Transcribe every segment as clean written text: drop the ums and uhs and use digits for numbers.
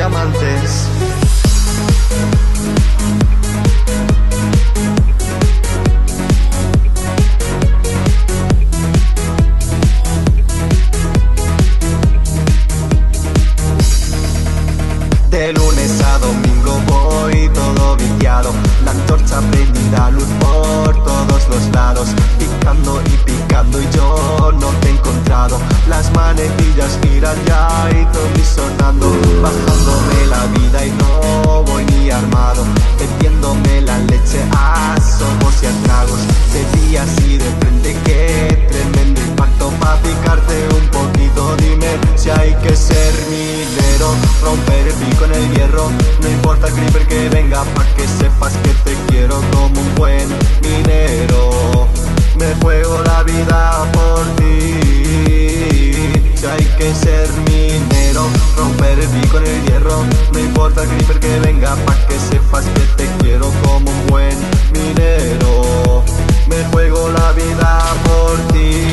diamantes. De lunes a domingo voy todo viciado, la antorcha prendida, luz por todos los lados, picando y picando y yo no te he encontrado. Las manecillas giran ya y zombie sonando, bajándome la vida y no voy ni armado, metiéndome la leche a sorbos y a tragos. Te vi así de frente, qué tremendo impacto, pa' picarte un poquito. Dime si hay que ser minero, romper el pico en el hierro, no importa el creeper que venga, pa' que sepas que te quiero como un buen minero. Me juego la vida por ti. Si hay que ser minero, romper el pico en el hierro, no importa el creeper que venga, pa' que sepas que te quiero como un buen minero. Me juego la vida por ti.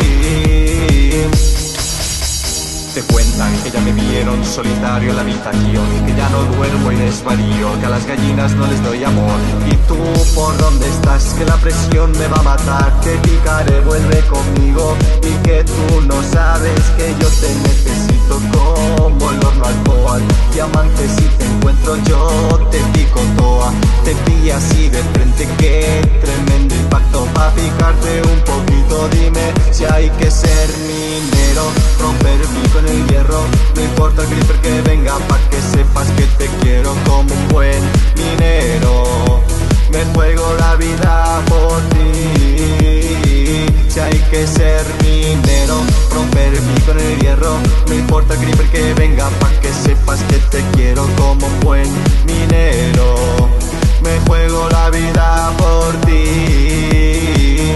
Te cuentan que ya me vieron solitario en la habitación, que ya no duermo y desvarío, que a las gallinas no les doy amor. ¿Y tú por dónde estás? Que la presión me va a matar. Te picaré, vuelve conmigo, y que tú no sabes que yo te necesito como el horno al coal. Diamante, si te encuentro yo te pico toa. Te vi así de frente, qué tremendo impacto, pa' picarte un poquito. Dime si hay que ser minero, romper el pico en el hierro, no importa el creeper que venga, pa' que sepas que te quiero como un buen minero. Me juego la vida por ti. Si hay que ser minero, romper el pico en el hierro, no importa el creeper que venga, pa' que sepas que te quiero como un buen minero. Me juego la vida por ti.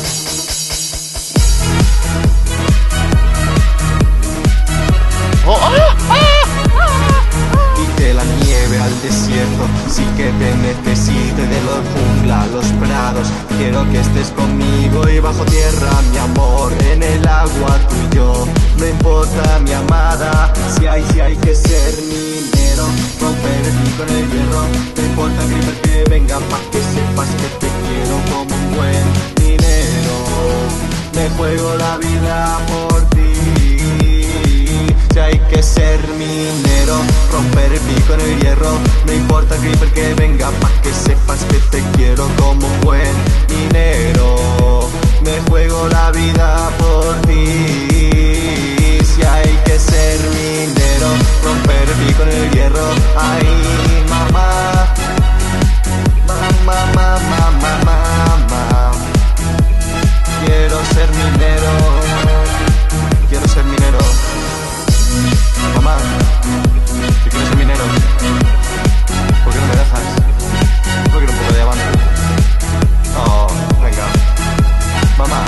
Y que la nieve al desierto sí que te necesite, de la jungla a los prados quiero que estés conmigo, y bajo tierra mi amor, en el agua tú y yo. No importa mi amada, si hay que ser minero, romper el pico en el hierro, no importa el creeper que venga, pa' que sepas que te quiero como un buen minero. Me juego la vida por ti. Si hay que ser minero, romper el pico en el hierro, no importa el creeper que venga, pa' que sepas que te quiero como un buen minero. Me juego la vida por ti. Si hay que ser minero, romper el pico en el hierro, ay mamá, mamá, mamá, mamá, mamá. Quiero ser minero, quiero ser minero. Mamá, si quieres ser minero, ¿por qué no me dejas? Yo quiero un poco de diamante. Oh, venga. Mamá,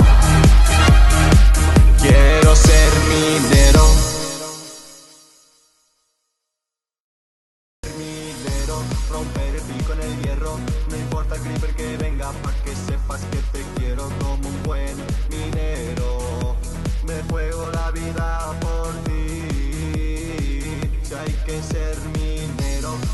quiero ser minero. Minero, romper el pico en el hierro, no importa el creeper que venga, pa' que sepas que te